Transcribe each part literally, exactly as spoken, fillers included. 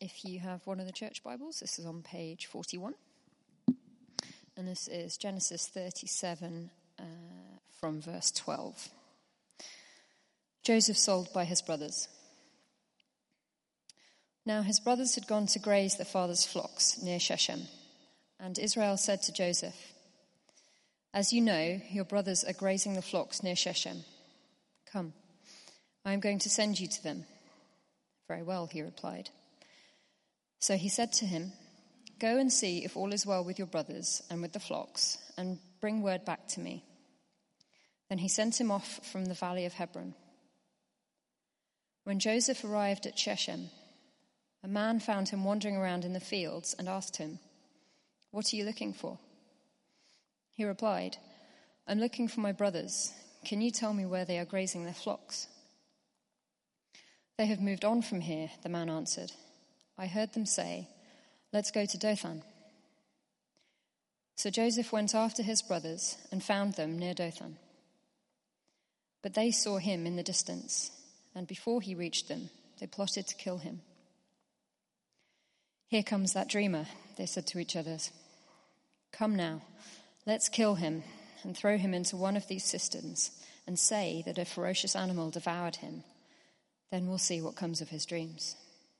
If you have one of the church Bibles, this is on page forty-one. And this is Genesis thirty-seven uh, from verse twelve. Joseph sold by his brothers. Now his brothers had gone to graze their father's flocks near Shechem. And Israel said to Joseph, "As you know, your brothers are grazing the flocks near Shechem. Come, I am going to send you to them." "Very well," he replied. So he said to him, "Go and see if all is well with your brothers and with the flocks, and bring word back to me." Then he sent him off from the valley of Hebron. When Joseph arrived at Shechem, a man found him wandering around in the fields and asked him, "What are you looking for?" He replied, "I'm looking for my brothers. Can you tell me where they are grazing their flocks?" "They have moved on from here," the man answered. "I heard them say, 'Let's go to Dothan.'" So Joseph went after his brothers and found them near Dothan. But they saw him in the distance, and before he reached them, they plotted to kill him. "Here comes that dreamer," they said to each other. "Come now, let's kill him and throw him into one of these cisterns and say that a ferocious animal devoured him. Then we'll see what comes of his dreams."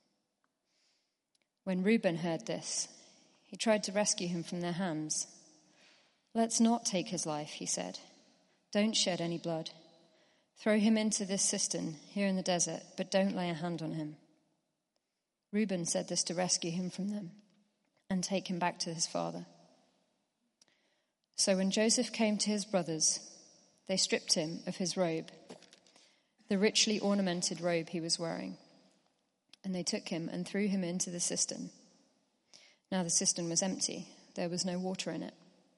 When Reuben heard this, he tried to rescue him from their hands. "Let's not take his life," he said. "Don't shed any blood. Throw him into this cistern here in the desert, but don't lay a hand on him." Reuben said this to rescue him from them and take him back to his father. So when Joseph came to his brothers, they stripped him of his robe, the richly ornamented robe he was wearing, and they took him and threw him into the cistern. Now the cistern was empty. There was no water in it.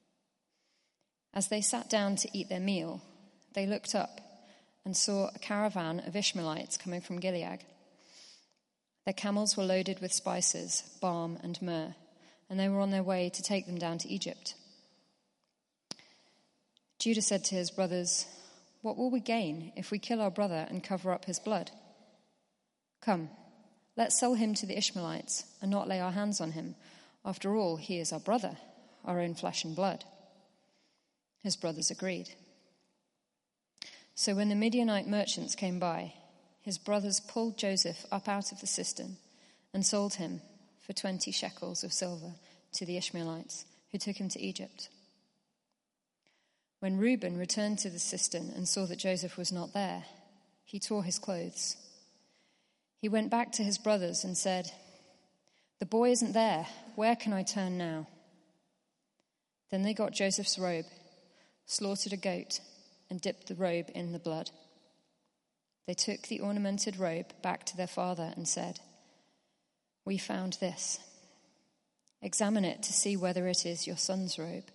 As they sat down to eat their meal, they looked up and saw a caravan of Ishmaelites coming from Gilead. Their camels were loaded with spices, balm, and myrrh, and they were on their way to take them down to Egypt. Judah said to his brothers, "What will we gain if we kill our brother and cover up his blood? Come, let's sell him to the Ishmaelites and not lay our hands on him. After all, he is our brother, our own flesh and blood." His brothers agreed. So when the Midianite merchants came by, his brothers pulled Joseph up out of the cistern and sold him for twenty shekels of silver to the Ishmaelites, who took him to Egypt. When Reuben returned to the cistern and saw that Joseph was not there, he tore his clothes. He went back to his brothers and said, "The boy isn't there. Where can I turn now?" Then they got Joseph's robe, slaughtered a goat, and dipped the robe in the blood. They took the ornamented robe back to their father and said, "We found this. Examine it to see whether it is your son's robe."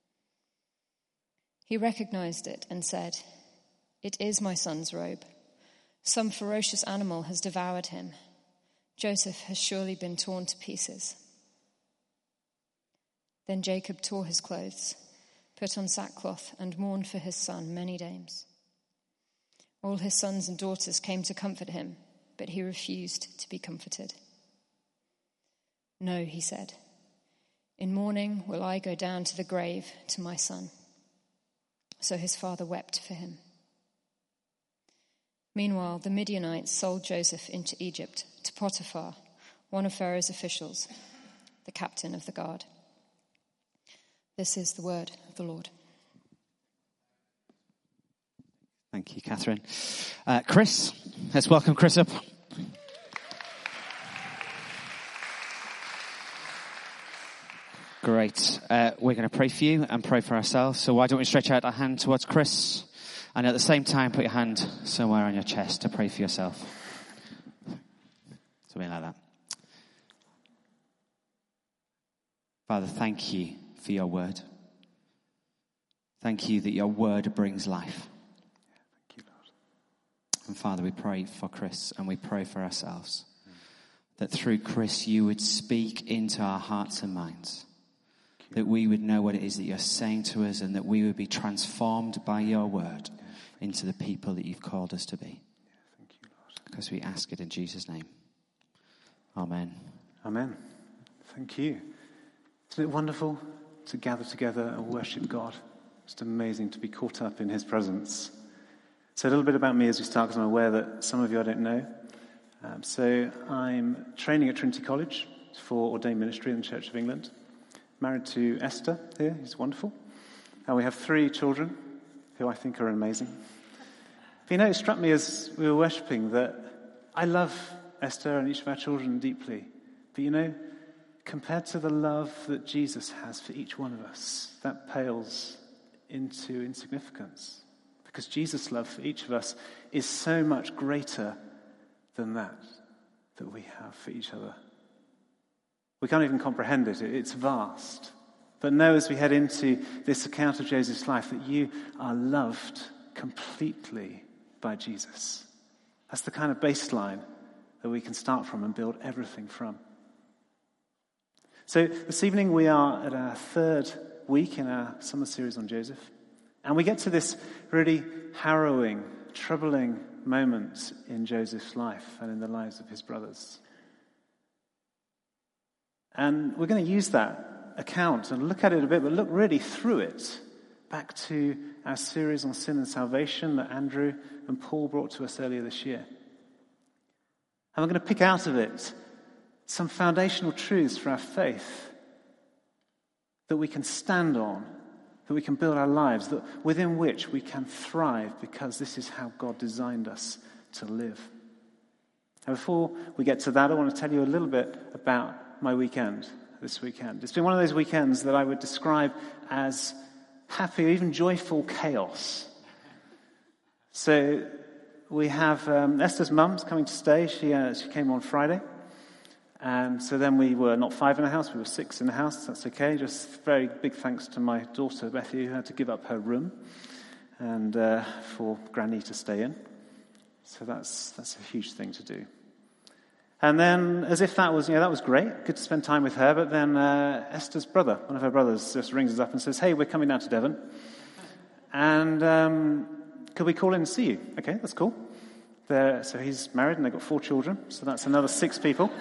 He recognized it and said, "It is my son's robe. Some ferocious animal has devoured him. Joseph has surely been torn to pieces." Then Jacob tore his clothes, put on sackcloth, and mourned for his son many days. All his sons and daughters came to comfort him, but he refused to be comforted. "No," he said, "in mourning will I go down to the grave to my son." So his father wept for him. Meanwhile, the Midianites sold Joseph into Egypt to Potiphar, one of Pharaoh's officials, the captain of the guard. This is the word of the Lord. Thank you, Catherine. Uh, Chris, let's welcome Chris up. Great. Uh, we're going to pray for you and pray for ourselves. So why don't we stretch out our hand towards Chris, and at the same time put your hand somewhere on your chest to pray for yourself. Something like that. Father, thank you for your word. Thank you that your word brings life. Thank you, Lord. And Father, we pray for Chris and we pray for ourselves, that through Chris you would speak into our hearts and minds, that we would know what it is that you're saying to us, and that we would be transformed by your word into the people that you've called us to be. Thank you, Lord. Because we ask it in Jesus' name. Amen Amen. Thank you. Isn't it wonderful to gather together and worship God? It's amazing to be caught up in his presence. So a little bit about me as we start, because I'm aware that some of you I don't know. Um, so I'm training at Trinity College for ordained ministry in the Church of England. Married to Esther here, who's wonderful. And we have three children who I think are amazing. But you know, it struck me as we were worshipping that I love Esther and each of our children deeply. But you know, compared to the love that Jesus has for each one of us, that pales into insignificance. Because Jesus' love for each of us is so much greater than that, that we have for each other. We can't even comprehend it. It's vast. But know as we head into this account of Joseph's life that you are loved completely by Jesus. That's the kind of baseline that we can start from and build everything from. So this evening we are at our third week in our summer series on Joseph. And we get to this really harrowing, troubling moment in Joseph's life and in the lives of his brothers. And we're going to use that account and look at it a bit, but look really through it back to our series on sin and salvation that Andrew and Paul brought to us earlier this year. And we're going to pick out of it some foundational truths for our faith that we can stand on, that we can build our lives, that within which we can thrive, because this is how God designed us to live. And before we get to that, I want to tell you a little bit about my weekend this weekend. It's been one of those weekends that I would describe as happy or even joyful chaos. So we have um, Esther's mum's coming to stay. She uh, she came on Friday. And so then we were not five in the house, we were six in the house. That's okay. Just very big thanks to my daughter, Betty, who had to give up her room and uh, for Granny to stay in. So that's that's a huge thing to do. And then, as if that was, you know, that was great, good to spend time with her, but then uh, Esther's brother, one of her brothers, just rings us up and says, hey, we're coming down to Devon, and um, could we call in and see you? Okay, that's cool. They're, so he's married and they've got four children, so that's another six people.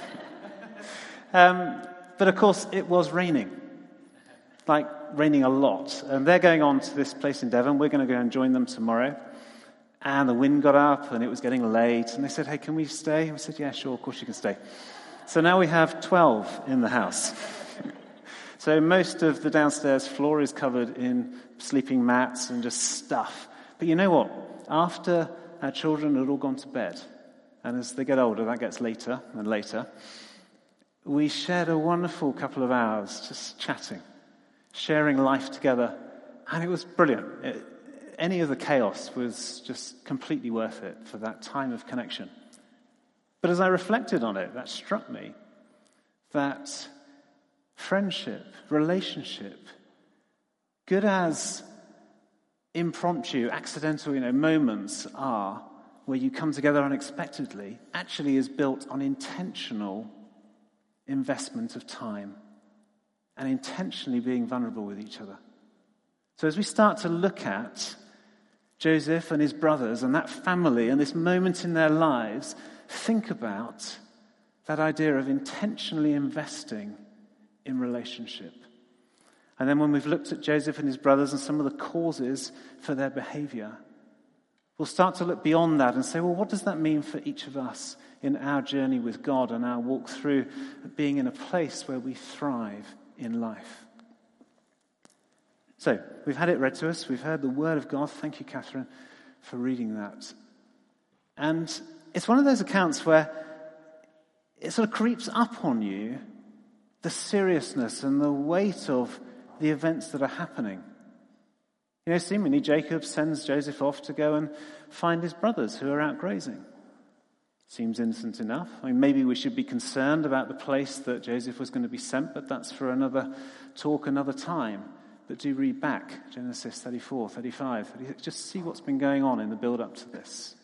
um, but of course, it was raining, like raining a lot, and they're going on to this place in Devon. We're going to go and join them tomorrow. And the wind got up, and it was getting late. And they said, hey, can we stay? And we said, yeah, sure, of course you can stay. So now we have twelve in the house. So most of the downstairs floor is covered in sleeping mats and just stuff. But you know what? After our children had all gone to bed, and as they get older, that gets later and later, we shared a wonderful couple of hours just chatting, sharing life together. And it was brilliant. It, Any of the chaos was just completely worth it for that time of connection. But as I reflected on it, that struck me that friendship, relationship, good as impromptu, accidental, you know, moments are where you come together unexpectedly, actually is built on intentional investment of time and intentionally being vulnerable with each other. So as we start to look at Joseph and his brothers and that family and this moment in their lives, think about that idea of intentionally investing in relationship. And then when we've looked at Joseph and his brothers and some of the causes for their behavior, we'll start to look beyond that and say, well, what does that mean for each of us in our journey with God and our walk through being in a place where we thrive in life? So, we've had it read to us. We've heard the word of God. Thank you, Catherine, for reading that. And it's one of those accounts where it sort of creeps up on you, the seriousness and the weight of the events that are happening. You know, seemingly Jacob sends Joseph off to go and find his brothers who are out grazing. Seems innocent enough. I mean, maybe we should be concerned about the place that Joseph was going to be sent, but that's for another talk, another time. But do read back, Genesis thirty-four, thirty-five, just see what's been going on in the build-up to this.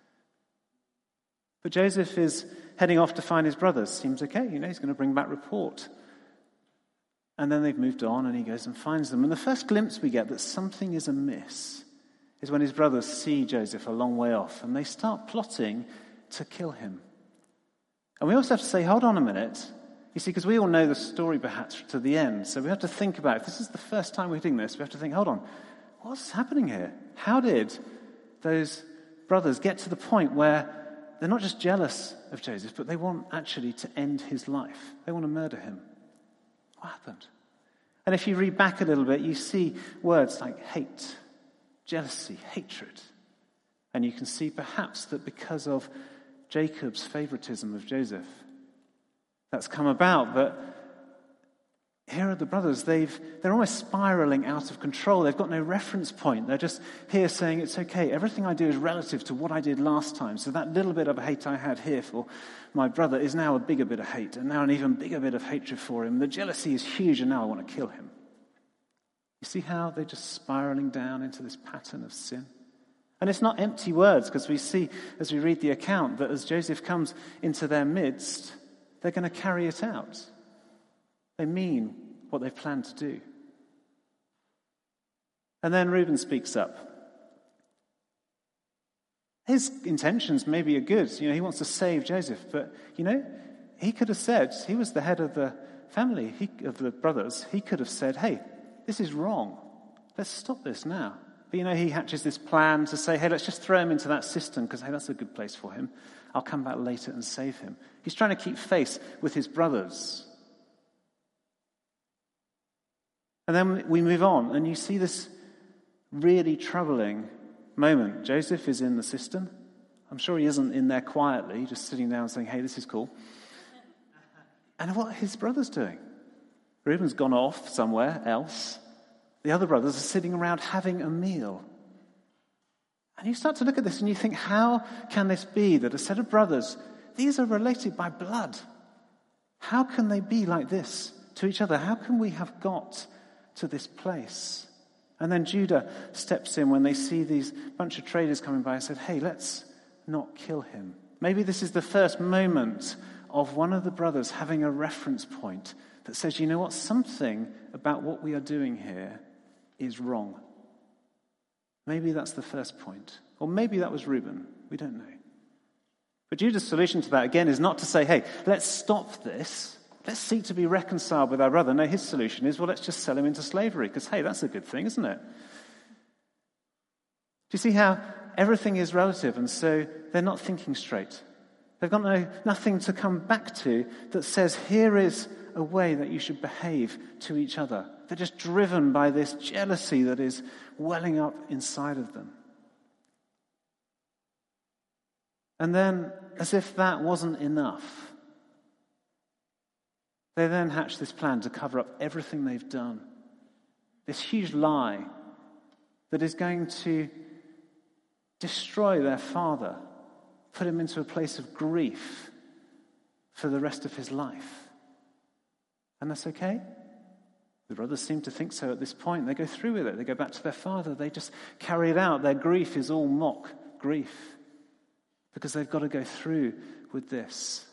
But Joseph is heading off to find his brothers. Seems okay, you know, he's going to bring back report. And then they've moved on and he goes and finds them. And the first glimpse we get that something is amiss is when his brothers see Joseph a long way off and they start plotting to kill him. And we also have to say, hold on a minute, You see, because we all know the story perhaps to the end, so we have to think about, if this is the first time we're doing this, we have to think, hold on, what's happening here? How did those brothers get to the point where they're not just jealous of Joseph, but they want actually to end his life? They want to murder him. What happened? And if you read back a little bit, you see words like hate, jealousy, hatred. And you can see perhaps that because of Jacob's favoritism of Joseph, that's come about. But here are the brothers. They've, they're almost spiraling out of control. They've got no reference point. They're just here saying, it's okay. Everything I do is relative to what I did last time. So that little bit of hate I had here for my brother is now a bigger bit of hate, and now an even bigger bit of hatred for him. The jealousy is huge, and now I want to kill him. You see how they're just spiraling down into this pattern of sin? And it's not empty words, because we see, as we read the account, that as Joseph comes into their midst, they're going to carry it out. They mean what they've planned to do. And then Reuben speaks up. His intentions maybe are good. You know, he wants to save Joseph, but, you know, he could have said, he was the head of the family, he, of the brothers, he could have said, hey, this is wrong. Let's stop this now. But, you know, he hatches this plan to say, hey, let's just throw him into that cistern because, hey, that's a good place for him. I'll come back later and save him. He's trying to keep face with his brothers. And then we move on, and you see this really troubling moment. Joseph is in the cistern. I'm sure he isn't in there quietly, just sitting down saying, hey, this is cool. And what are his brothers doing? Reuben's gone off somewhere else. The other brothers are sitting around having a meal. And you start to look at this and you think, how can this be that a set of brothers, these are related by blood? How can they be like this to each other? How can we have got to this place? And then Judah steps in when they see these bunch of traders coming by and said, hey, let's not kill him. Maybe this is the first moment of one of the brothers having a reference point that says, you know what, something about what we are doing here is wrong. Maybe that's the first point. Or maybe that was Reuben. We don't know. But Judah's solution to that, again, is not to say, hey, let's stop this. Let's seek to be reconciled with our brother. No, his solution is, well, let's just sell him into slavery. Because, hey, that's a good thing, isn't it? Do you see how everything is relative? And so they're not thinking straight. They've got no, nothing to come back to that says, here is a way that you should behave to each other. They're just driven by this jealousy that is welling up inside of them. And then, as if that wasn't enough, they then hatch this plan to cover up everything they've done. This huge lie that is going to destroy their father, put him into a place of grief for the rest of his life. And that's okay? The brothers seem to think so at this point. They go through with it. They go back to their father. They just carry it out. Their grief is all mock grief because they've got to go through with this.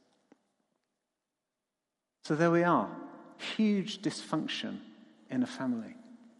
So there we are. Huge dysfunction in a family.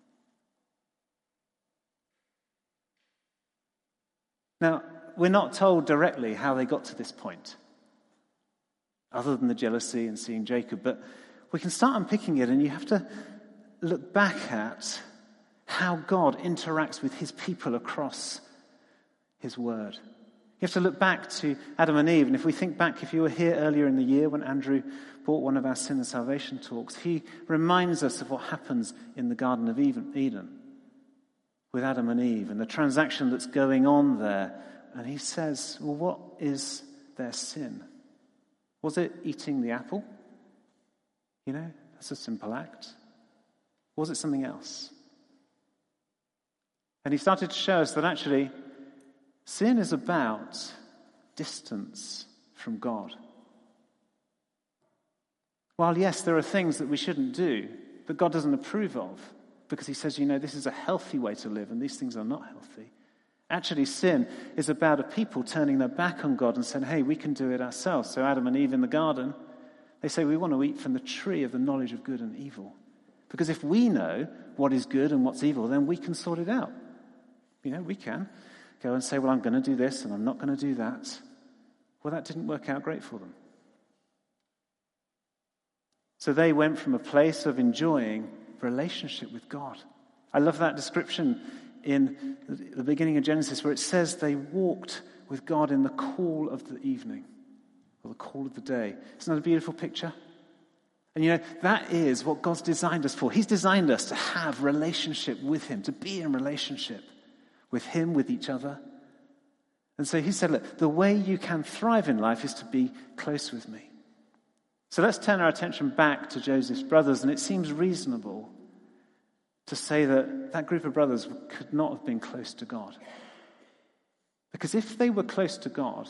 Now, we're not told directly how they got to this point, other than the jealousy and seeing Jacob, but we can start unpicking it, and you have to look back at how God interacts with his people across his word. You have to look back to Adam and Eve, and if we think back, if you were here earlier in the year when Andrew brought one of our Sin and Salvation talks, he reminds us of what happens in the Garden of Eden with Adam and Eve and the transaction that's going on there. And he says, well, what is their sin? Was it eating the apple? You know, that's a simple act. Was it something else? And he started to show us that actually sin is about distance from God. While, yes, there are things that we shouldn't do, that God doesn't approve of, because he says, you know, this is a healthy way to live, and these things are not healthy. Actually, sin is about a people turning their back on God and saying, hey, we can do it ourselves. So Adam and Eve in the garden, they say, we want to eat from the tree of the knowledge of good and evil. Because if we know what is good and what's evil, then we can sort it out. You know, we can go and say, well, I'm going to do this and I'm not going to do that. Well, that didn't work out great for them. So they went from a place of enjoying relationship with God. I love that description in the beginning of Genesis where it says they walked with God in the cool of the evening, or the cool of the day. Isn't that a beautiful picture? And you know, that is what God's designed us for. He's designed us to have relationship with him, to be in relationship with him, with each other. And so he said, look, the way you can thrive in life is to be close with me. So let's turn our attention back to Joseph's brothers, and it seems reasonable to say that that group of brothers could not have been close to God. Because if they were close to God,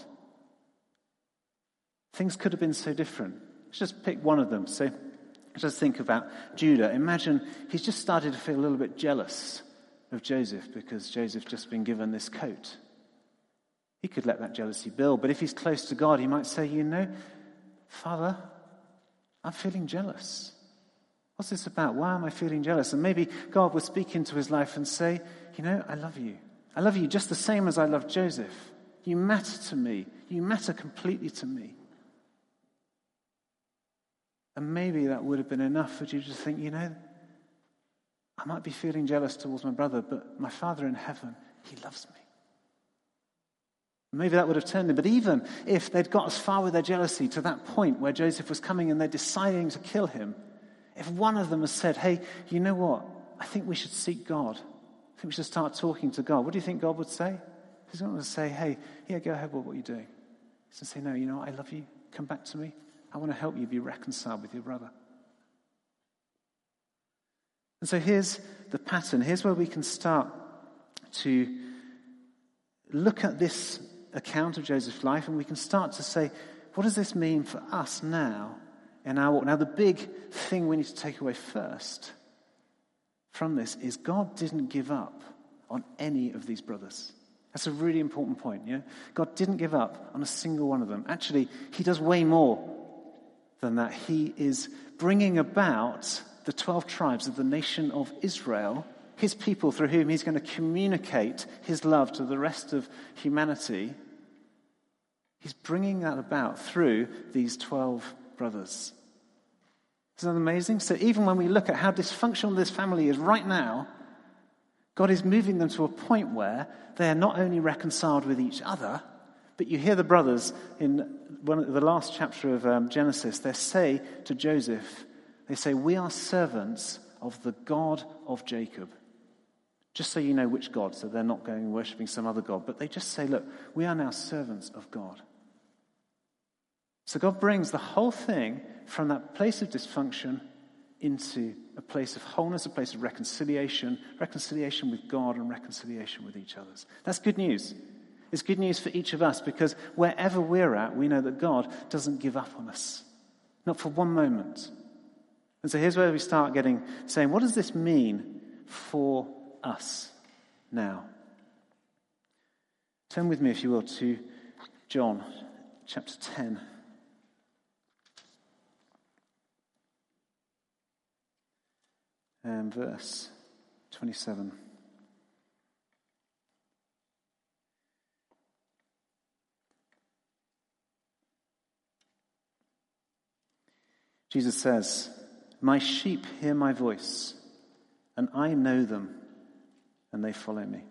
things could have been so different. Let's just pick one of them. So let's just think about Judah. Imagine he's just started to feel a little bit jealous of Joseph because Joseph's just been given this coat. He could let that jealousy build, but if he's close to God, he might say, you know, Father, I'm feeling jealous. What's this about? Why am I feeling jealous? And maybe God would speak into his life and say, you know, I love you. I love you just the same as I love Joseph. You matter to me. You matter completely to me. And maybe that would have been enough for you to think, you know, I might be feeling jealous towards my brother, but my Father in heaven, he loves me. Maybe that would have turned him. But even if they'd got as far with their jealousy to that point where Joseph was coming and they're deciding to kill him, if one of them has said, hey, you know what? I think we should seek God. I think we should start talking to God. What do you think God would say? He's not going to say, hey, yeah, go ahead, what are you doing? He's going to say, no, you know what? I love you. Come back to me. I want to help you be reconciled with your brother. And so here's the pattern. Here's where we can start to look at this account of Joseph's life, and we can start to say, what does this mean for us now in our walk? Now, the big thing we need to take away first from this is God didn't give up on any of these brothers. That's a really important point, yeah? God didn't give up on a single one of them. Actually, he does way more than that. He is bringing about the twelve tribes of the nation of Israel, his people through whom he's going to communicate his love to the rest of humanity. He's bringing that about through these twelve brothers. Isn't that amazing? So even when we look at how dysfunctional this family is right now, God is moving them to a point where they are not only reconciled with each other, but you hear the brothers in one of the last chapter of um, Genesis, they say to Joseph, they say, we are servants of the God of Jacob. Just so you know which God, so they're not going and worshipping some other God, but they just say, look, we are now servants of God. So God brings the whole thing from that place of dysfunction into a place of wholeness, a place of reconciliation, reconciliation with God and reconciliation with each other. That's good news. It's good news for each of us because wherever we're at, we know that God doesn't give up on us. Not for one moment. And so here's where we start getting, saying, what does this mean for us now? Turn with me, if you will, to John chapter ten. And verse twenty-seven. Jesus says, my sheep hear my voice, and I know them, and they follow me.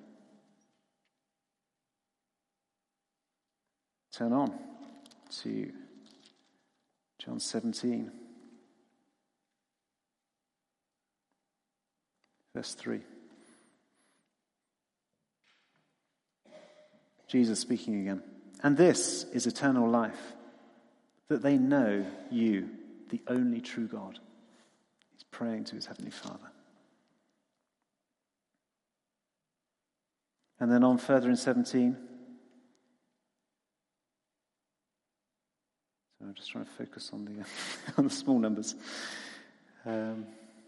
Turn on to John seventeen. Verse three. Jesus speaking again. And this is eternal life, that they know you, the only true God. He's praying to his heavenly Father. And then on further in seventeen. So I'm just trying to focus on the, on the small numbers. Um,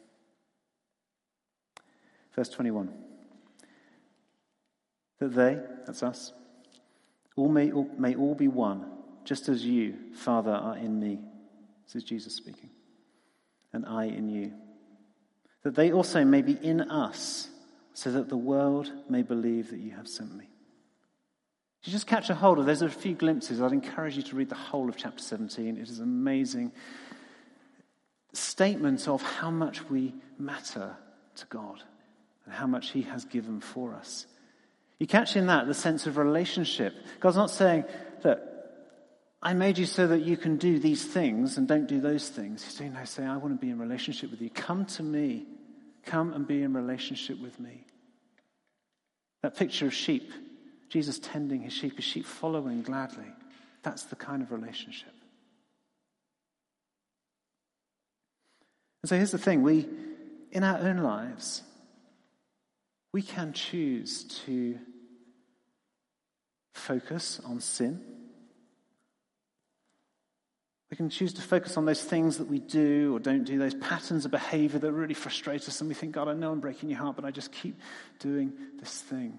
Verse twenty-one, that they, that's us, all may, all may all be one, just as you, Father, are in me. This is Jesus speaking. And I in you. That they also may be in us, so that the world may believe that you have sent me. If you just catch a hold of, there's a few glimpses. I'd encourage you to read the whole of chapter seventeen. It is amazing. statement of how much we matter to God and how much he has given for us. You catch in that the sense of relationship. God's not saying, look, I made you so that you can do these things and don't do those things. He's saying, no, saying, I want to be in relationship with you. Come to me. Come and be in relationship with me. That picture of sheep, Jesus tending his sheep, his sheep following gladly. That's the kind of relationship. And so here's the thing. We, in our own lives, we can choose to focus on sin. We can choose to focus on those things that we do or don't do, those patterns of behavior that really frustrate us, and we think, God, I know I'm breaking your heart, but I just keep doing this thing.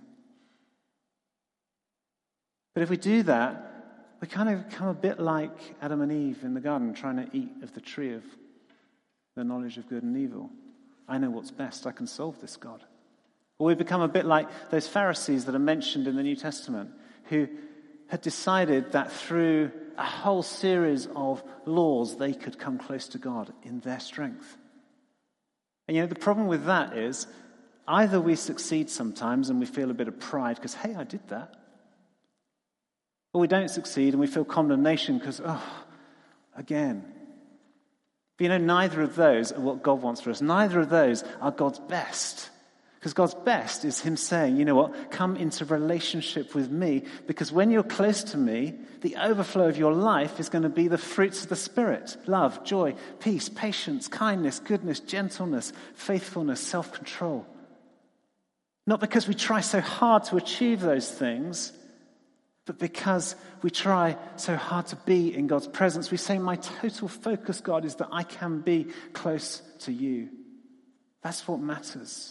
But if we do that, we kind of become a bit like Adam and Eve in the garden trying to eat of the tree of the knowledge of good and evil. I know what's best. I can solve this, God. Or we become a bit like those Pharisees that are mentioned in the New Testament who had decided that through a whole series of laws they could come close to God in their strength. And you know, the problem with that is either we succeed sometimes and we feel a bit of pride because, hey, I did that. Or we don't succeed and we feel condemnation because, oh, again. But you know, neither of those are what God wants for us. Neither of those are God's best. Because God's best is him saying, you know what, come into relationship with me, because when you're close to me, the overflow of your life is going to be the fruits of the Spirit. Love, joy, peace, patience, kindness, goodness, gentleness, faithfulness, self-control. Not because we try so hard to achieve those things, but because we try so hard to be in God's presence. We say, my total focus, God, is that I can be close to you. That's what matters.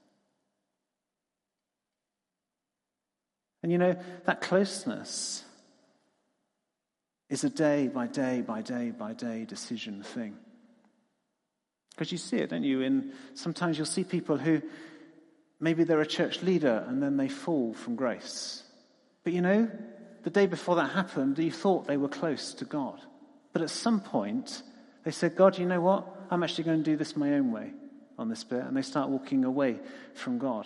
And you know, that closeness is a day by day by day by day decision thing. Because you see it, don't you? In sometimes you'll see people who, maybe they're a church leader and then they fall from grace. But you know, the day before that happened, you thought they were close to God. But at some point, they said, God, you know what? I'm actually going to do this my own way on this bit. And they start walking away from God.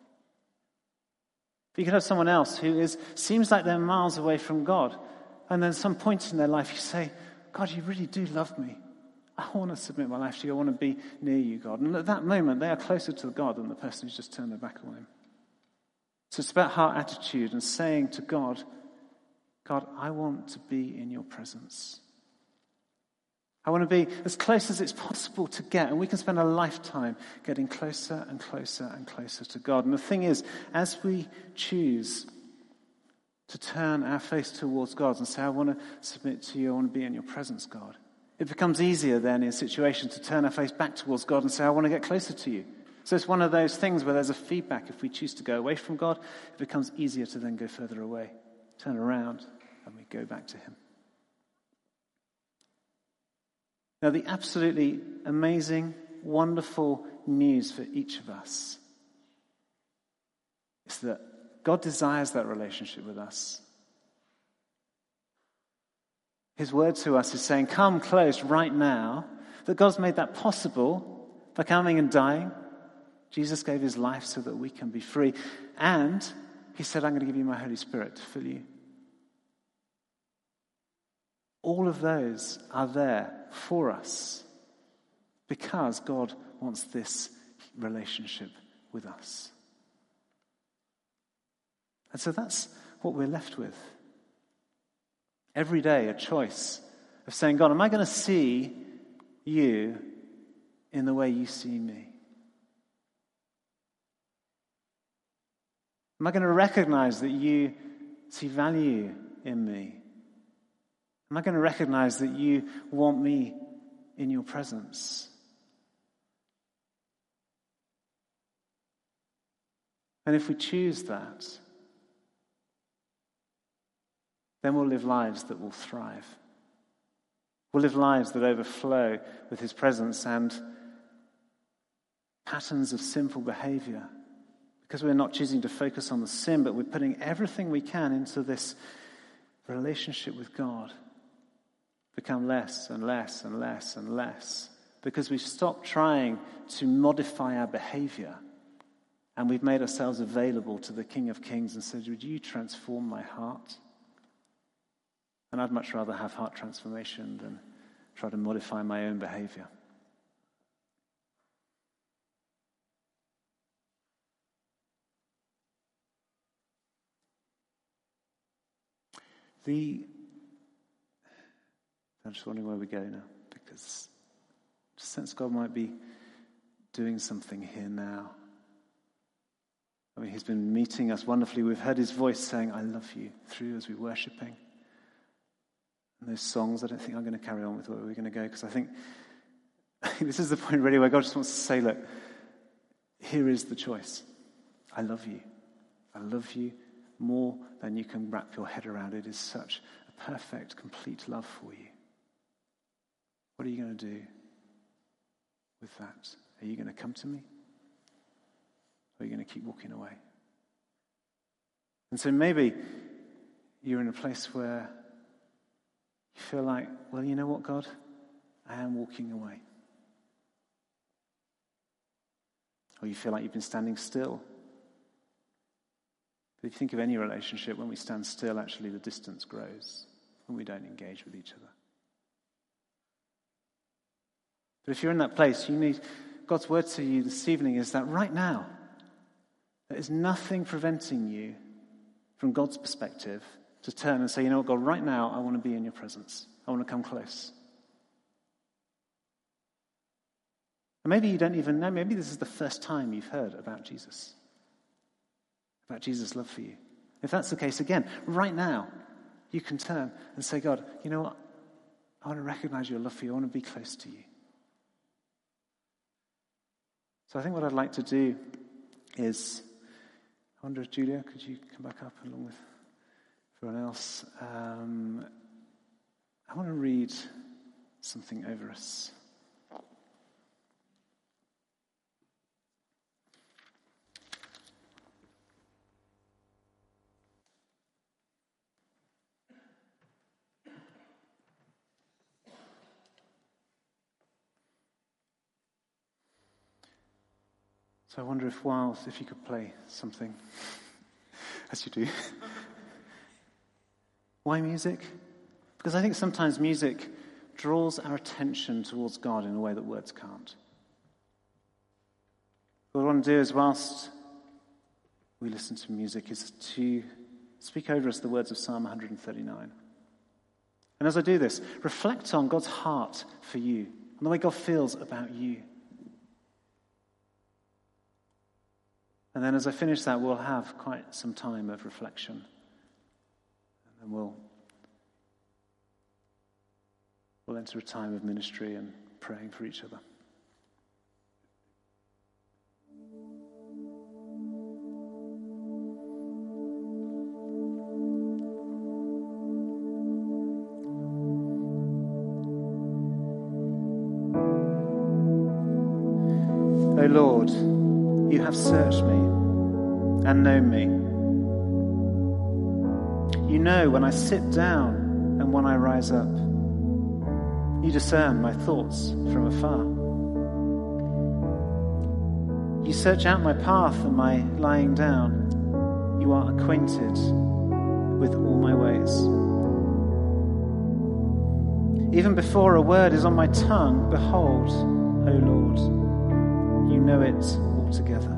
You could have someone else who is seems like they're miles away from God. And then at some point in their life you say, God, you really do love me. I want to submit my life to you. I want to be near you, God. And at that moment, they are closer to God than the person who's just turned their back on him. So it's about heart attitude and saying to God, God, I want to be in your presence. I want to be as close as it's possible to get. And we can spend a lifetime getting closer and closer and closer to God. And the thing is, as we choose to turn our face towards God and say, I want to submit to you, I want to be in your presence, God, it becomes easier then in situations to turn our face back towards God and say, I want to get closer to you. So it's one of those things where there's a feedback. If we choose to go away from God, it becomes easier to then go further away, turn around, and we go back to him. Now, the absolutely amazing, wonderful news for each of us is that God desires that relationship with us. His word to us is saying, come close right now, that God's made that possible by coming and dying. Jesus gave his life so that we can be free. And he said, I'm going to give you my Holy Spirit to fill you. All of those are there for us because God wants this relationship with us. And so that's what we're left with. Every day, a choice of saying, God, am I going to see you in the way you see me? Am I going to recognize that you see value in me? Am I going to recognize that you want me in your presence? And if we choose that, then we'll live lives that will thrive. We'll live lives that overflow with his presence and patterns of sinful behavior. Because we're not choosing to focus on the sin, but we're putting everything we can into this relationship with God. Become less and less and less and less because we've stopped trying to modify our behavior and we've made ourselves available to the King of Kings and said, would you transform my heart? And I'd much rather have heart transformation than try to modify my own behavior. The I'm just wondering where we go now, because I just sense God might be doing something here now. I mean, he's been meeting us wonderfully. We've heard his voice saying, I love you, through as we're worshipping. And those songs, I don't think I'm going to carry on with where we're going to go, because I think, I think this is the point really where God just wants to say, look, here is the choice. I love you. I love you more than you can wrap your head around. It is such a perfect, complete love for you. What are you going to do with that? Are you going to come to me? Or are you going to keep walking away? And so maybe you're in a place where you feel like, well, you know what, God? I am walking away. Or you feel like you've been standing still. But if you think of any relationship, when we stand still, actually the distance grows when we don't engage with each other. But if you're in that place, you need God's word to you this evening is that right now, there is nothing preventing you, from God's perspective, to turn and say, you know what, God, right now I want to be in your presence. I want to come close. And maybe you don't even know, maybe this is the first time you've heard about Jesus. About Jesus' love for you. If that's the case, again, right now, you can turn and say, God, you know what? I want to recognize your love for you. I want to be close to you. So I think what I'd like to do is, I wonder if Julia, could you come back up along with everyone else? Um, I want to read something over us. So I wonder if while, if you could play something, as you do. Why music? Because I think sometimes music draws our attention towards God in a way that words can't. What I want to do is, whilst we listen to music, is to speak over us the words of Psalm one thirty-nine. And as I do this, reflect on God's heart for you and the way God feels about you. And then as I finish that, we'll have quite some time of reflection. And then we'll, we'll enter a time of ministry and praying for each other. O Lord, you have searched me and known me. You know when I sit down and when I rise up. You discern my thoughts from afar. You search out my path and my lying down. You are acquainted with all my ways. Even before a word is on my tongue, behold, O Lord, you know it altogether.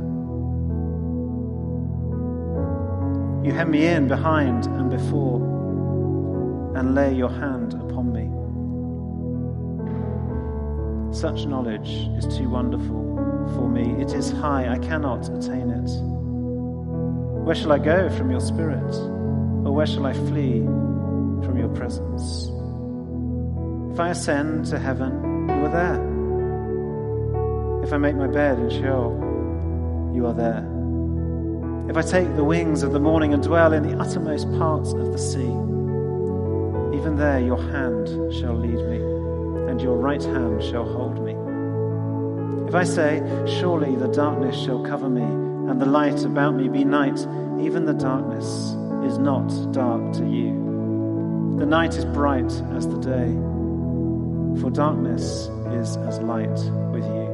You hem me in behind and before, and lay your hand upon me. Such knowledge is too wonderful for me. It is high, I cannot attain it. Where shall I go from your spirit? Or where shall I flee from your presence? If I ascend to heaven, you are there. If I make my bed in Sheol, you are there. If I take the wings of the morning and dwell in the uttermost parts of the sea, even there your hand shall lead me, and your right hand shall hold me. If I say, surely the darkness shall cover me, and the light about me be night, even the darkness is not dark to you. The night is bright as the day. for darkness is as light with you.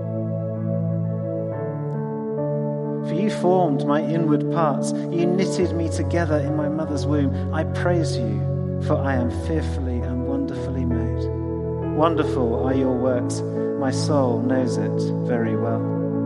For you formed my inward parts. You knitted me together in my mother's womb. I praise you, for I am fearfully and wonderfully made. Wonderful are your works. My soul knows it very well.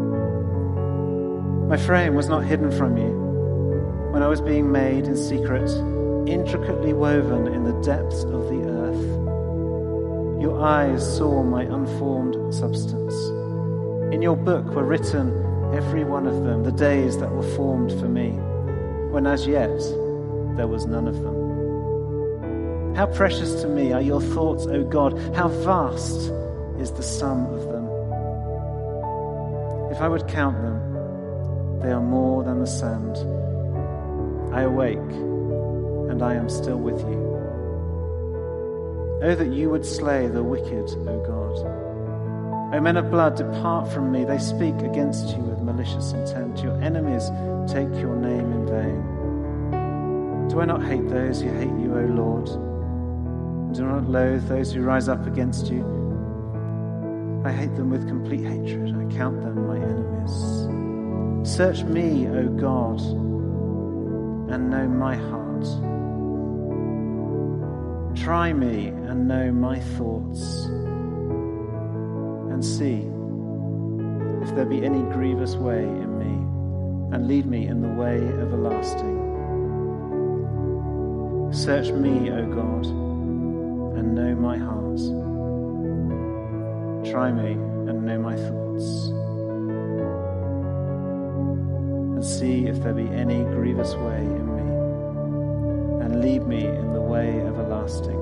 My frame was not hidden from you when I was being made in secret, intricately woven in the depths of the earth. Your eyes saw my unformed substance. In your book were written, every one of them, the days that were formed for me, when as yet there was none of them. How precious to me are your thoughts, O God! How vast is the sum of them! If I would count them, they are more than the sand. I awake, and I am still with you. Oh, that you would slay the wicked, O God. O men of blood, depart from me. They speak against you with malicious intent. Your enemies take your name in vain. Do I not hate those who hate you, O Lord? Do not loathe those who rise up against you. I hate them with complete hatred. I count them my enemies. Search me, O God, and know my heart. Try me and know my thoughts, and see if there be any grievous way in me, and lead me in the way everlasting. Search me, O God, and know my heart. Try me and know my thoughts, and see if there be any grievous way in me, and lead me in the way everlasting.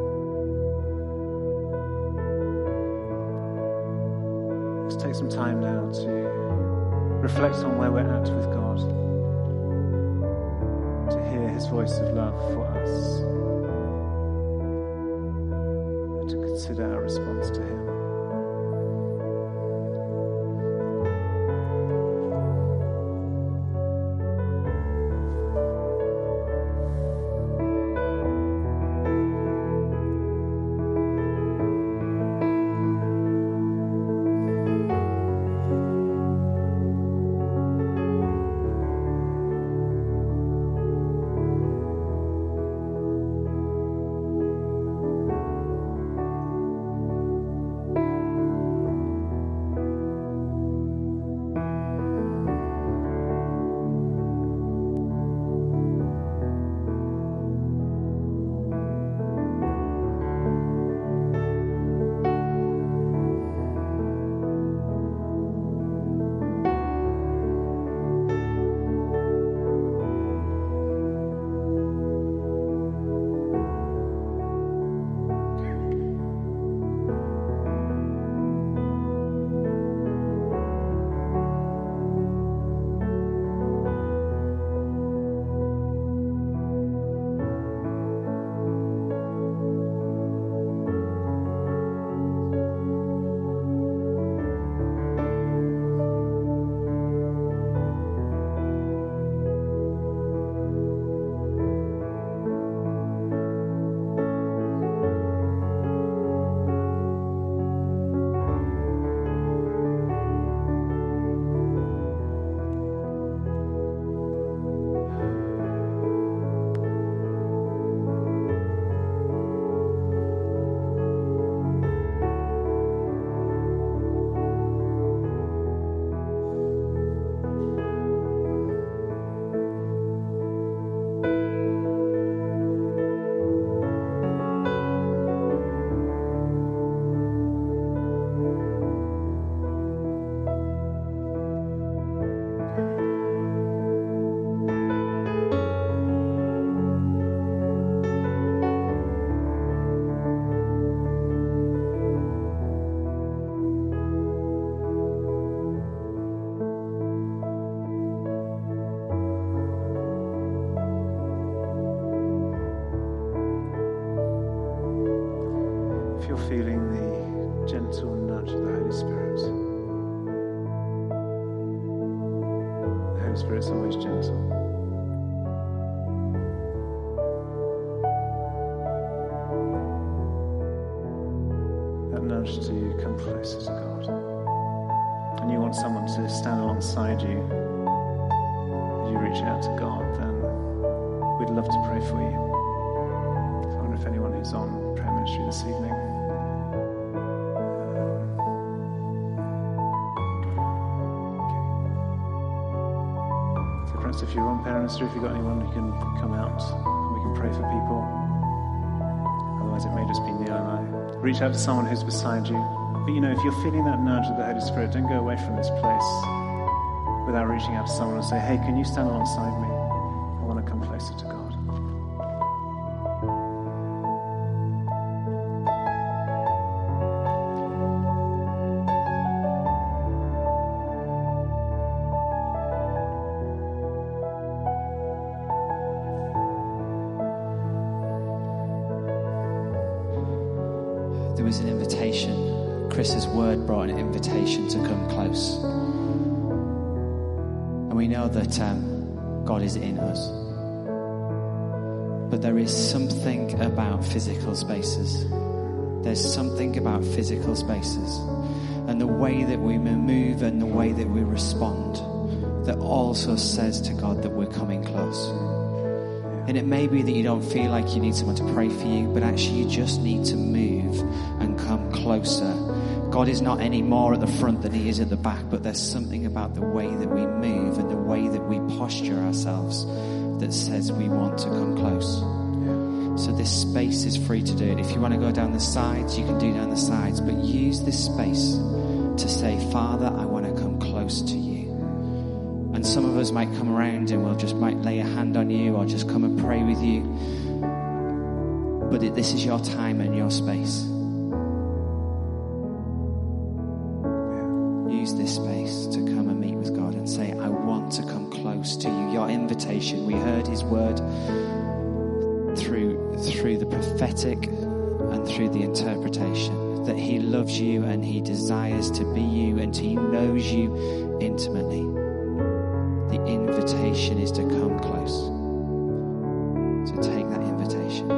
Let's take some time now to reflect on where we're at with God, to hear his voice of love for us, and to consider our response to him. Feeling the gentle nudge of the Holy Spirit. The Holy Spirit's always gentle. That nudge to come closer to God, and you want someone to stand alongside you as you reach out to God, then we'd love to pray for you. So I wonder if anyone who's on prayer ministry this evening. If you're on prayer ministry, if you've got anyone who can come out and we can pray for people. Otherwise it may just be Neil and I. Reach out to someone who's beside you. But you know, if you're feeling that nudge of the Holy Spirit, don't go away from this place without reaching out to someone and say, hey, can you stand alongside me? I want to come closer to God. There was an invitation. Chris's word brought an invitation to come close. And we know that um, God is in us. But there is something about physical spaces. There's something about physical spaces. And the way that we move and the way that we respond that also says to God that we're coming close. And it may be that you don't feel like you need someone to pray for you, but actually you just need to move and come closer. God is not any more at the front than he is at the back, but there's something about the way that we move and the way that we posture ourselves that says we want to come close. So this space is free to do it. If you want to go down the sides, you can do down the sides, but use this space to say, Father, I want to come close to you. And some of us might come around and we'll just might lay a hand on you or just come and pray with you. But it, this is your time and your space. Use this space to come and meet with God and say, I want to come close to you. Your invitation. We heard his word through, through the prophetic and through the interpretation that he loves you and he desires to be you and he knows you intimately. The invitation is to come close. So take that invitation.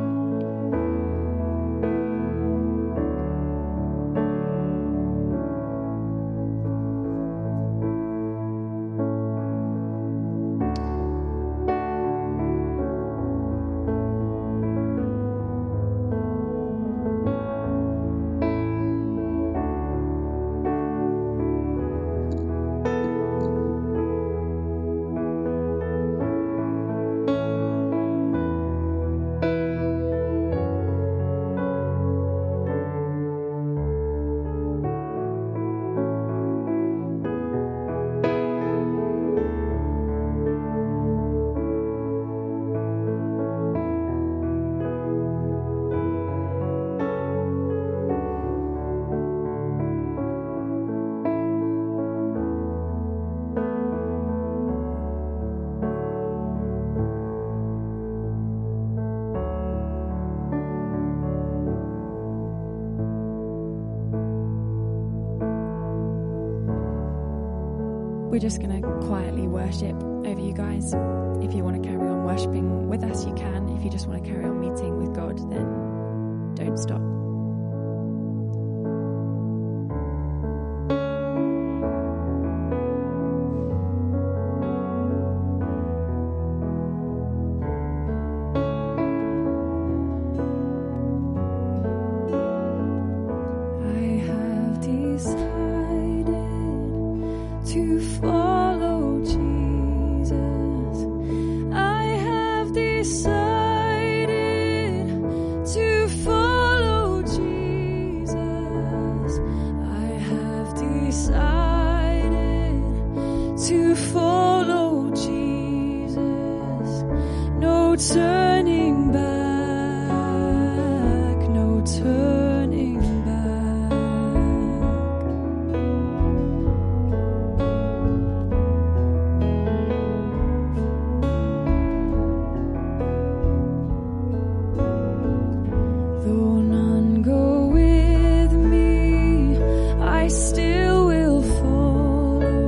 We're just going to quietly worship over you guys. If you want to carry on worshiping with us, you can. If you just want to carry on meeting with God, then don't stop.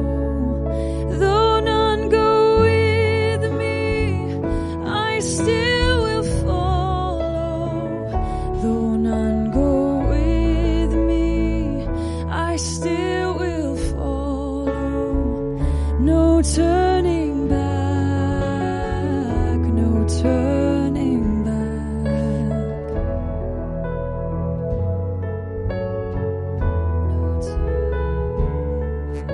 Still turning back, no turning back. No turning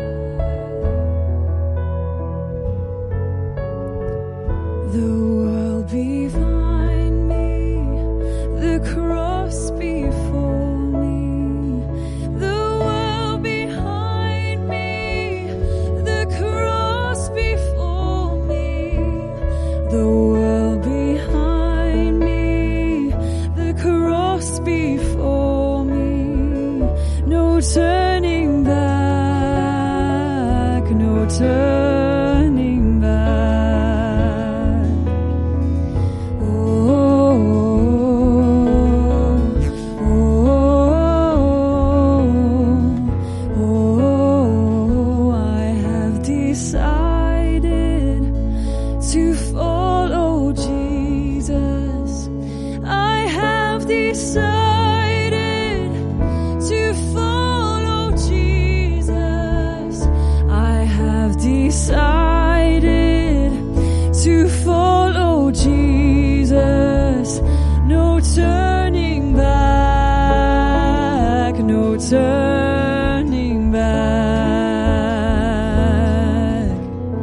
back. The world behind me, the cross before me. The world behind me, the cross before me. The world behind me, the cross before me. No turning back, no turning back. Oh, oh, oh, oh, I have decided to follow Jesus. I have decided to follow Jesus. I have decided to follow Jesus. No turning back, no turning back.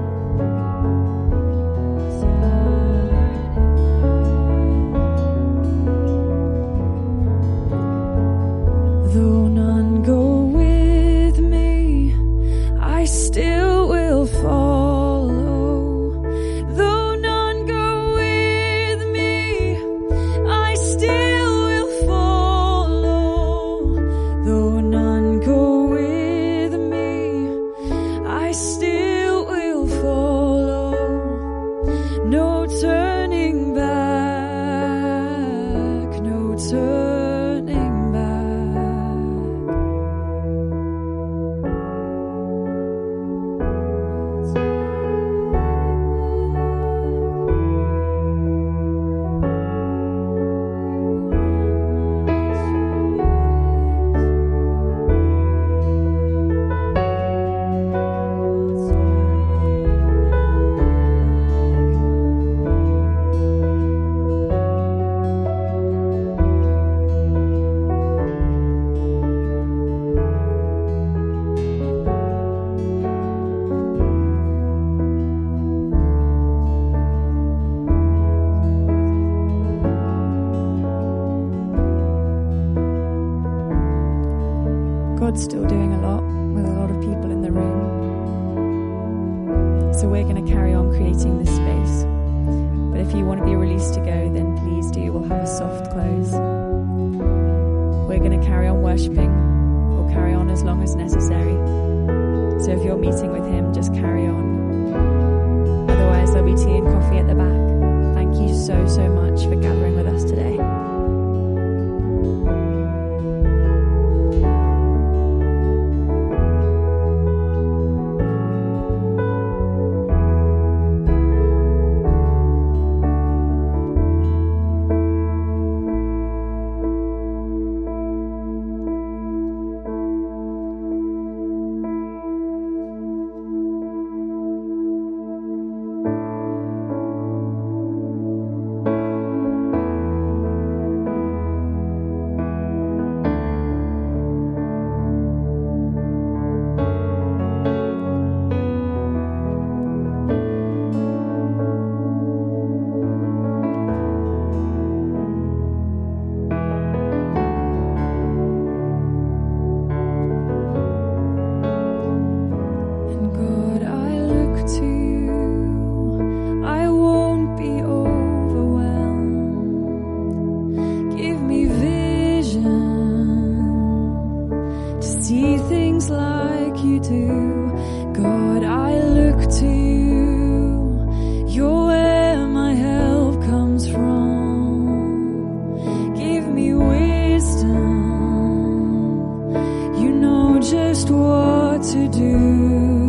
Though none go with me, I still will follow. Though none go with me, I still will follow. Though none go with me, I still will follow. No turning back, no turning back. God's still doing a lot with a lot of people in the room. So we're going to carry on creating this space. But if you want to be released to go, then please do. We'll have a soft close. We're going to carry on worshipping. We'll carry on as long as necessary. So if you're meeting with him, just carry on. Otherwise, there'll be tea and coffee at the back. Thank you so, so much for gathering with us today. Just what to do.